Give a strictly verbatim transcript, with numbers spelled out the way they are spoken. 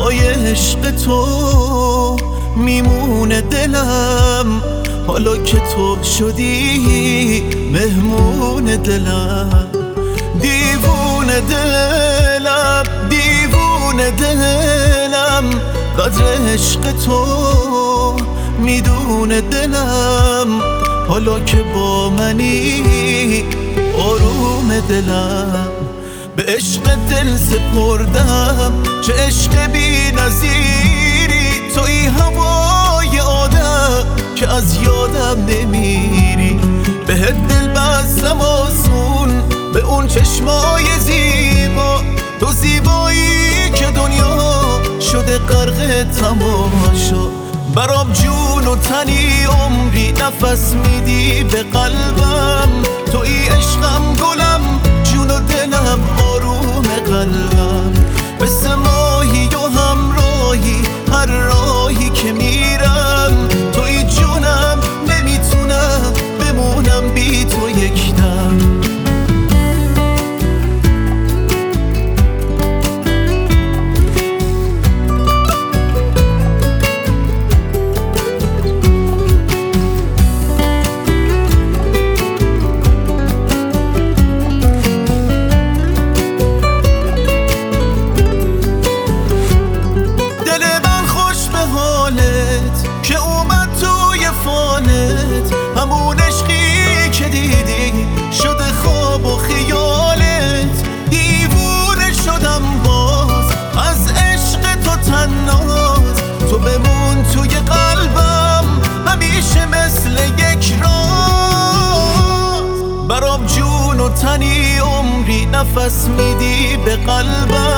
برای عشق تو میمونه دلم، حالا که تو شدی مهمون دلم. دیوونه دلم دیوونه دلم، قدر عشق تو میدونه دلم، حالا که با منی آروم دلم. به عشق دل سپردم، چه عشق بی نظیری، توی هوای آدم که از یادم نمیری. بهت دل بستم آسون، به اون چشمای زیبا، تو زیبایی که دنیا شده غرق تماشا. برام جون و تنی عمری نفس میدی به قلبم، توی عشقم گلم، جون و دلم آروم قلبم. مثل ماهی و همراهی هر راهی که میرم، توی جونم نمیتونم بمونم بی تو یک دم. که اومد توی فالت، همون عشقی که دیدی شده خواب و خیالت. دیوونه شدم باز از عشق تو تناز، تو بمون توی قلبم همیشه مثل یک راز. برام جون و تنی عمری نفس میدی به قلبم،